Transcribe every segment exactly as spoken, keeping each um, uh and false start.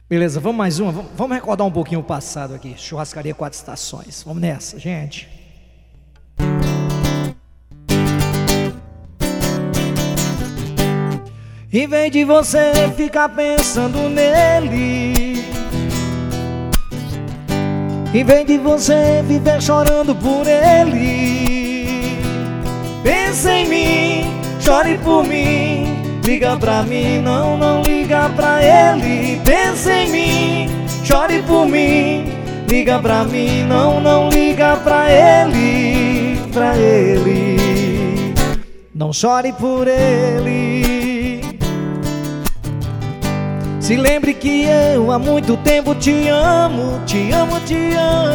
Beleza, vamos mais uma. Vamos recordar um pouquinho o passado aqui. Churrascaria Quatro Estações. Vamos nessa, gente. Em vez de você ficar pensando nele, em vez de você viver chorando por ele, pensa em mim, chore por mim. Liga pra mim, não, não liga pra ele. Pensa em mim, chore por mim. Liga pra mim, não, não liga pra ele. Pra ele, não chore por ele. Se lembre que eu há muito tempo te amo. Te amo, te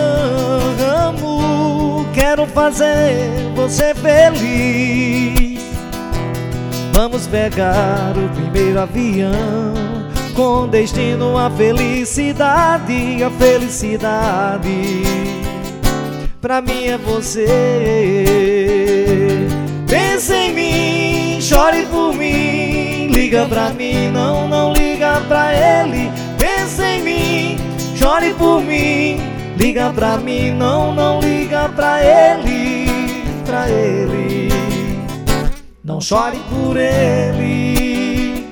amo. Quero fazer você feliz. Vamos pegar o primeiro avião com destino à felicidade, a felicidade. Pra mim é você. Pensa em mim, chore por mim. Liga pra mim, não, não liga pra ele. Pensa em mim, chore por mim. Liga pra mim, não, não liga pra ele. Pra ele, não chore por ele.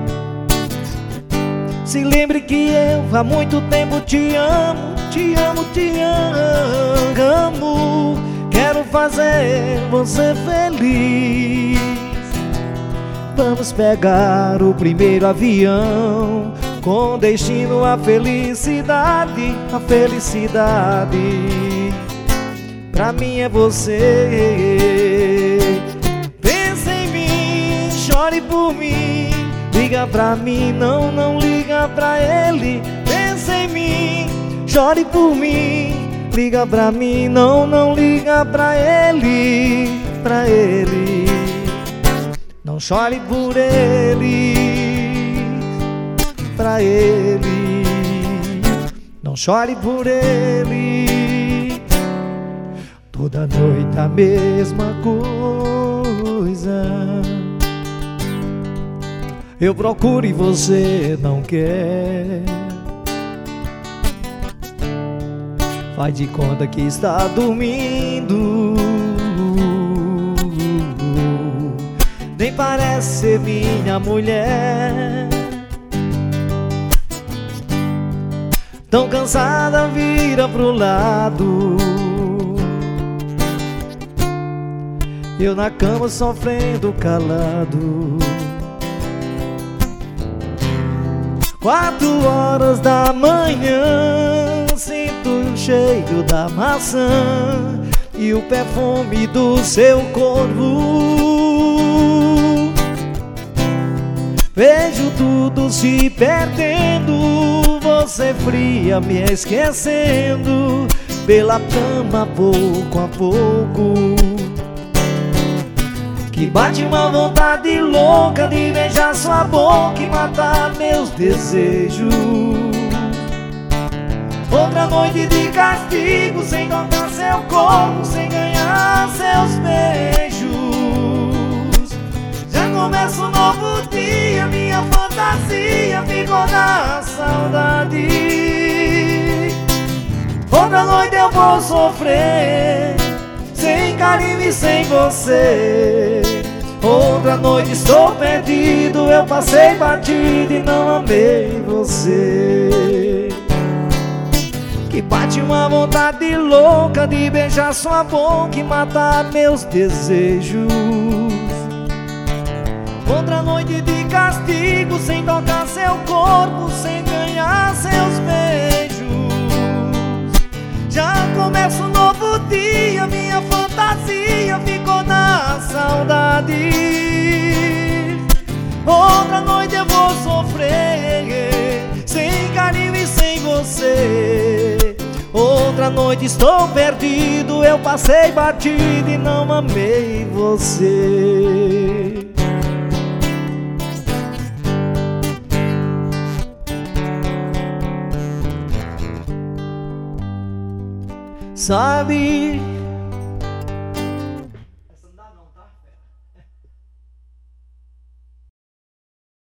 Se lembre que eu há muito tempo te amo. Te amo, te amo. Quero fazer você feliz. Vamos pegar o primeiro avião com destino à felicidade, a felicidade. Pra mim é você. Chore por mim, liga pra mim, não, não liga pra ele. Pensa em mim, chore por mim. Liga pra mim, não, não liga pra ele. Pra ele, não chore por ele. Pra ele, não chore por ele. Toda noite a mesma coisa. Eu procuro e você não quer. Faz de conta que está dormindo. Nem parece ser minha mulher. Tão cansada, vira pro lado. Eu na cama sofrendo calado. Quatro horas da manhã, sinto o cheiro da maçã e o perfume do seu corpo. Vejo tudo se perdendo, você fria me esquecendo, pela cama pouco a pouco. Que bate uma vontade louca de beijar sua boca e matar meus desejos. Outra noite de castigo, sem tocar seu corpo, sem ganhar seus beijos. Já começa um novo dia, minha fantasia ficou na saudade. Outra noite eu vou sofrer, sem carinho e sem você. Outra noite estou perdido, eu passei batido e não amei você. Que bate uma vontade louca de beijar sua boca e matar meus desejos. Outra noite de castigo, sem tocar seu corpo, sem ganhar seus beijos. Já começa um novo dia, minha fantasia ficou na saudade. Outra noite eu vou sofrer, sem carinho e sem você. Outra noite estou perdido, eu passei batido e não amei você. Sabe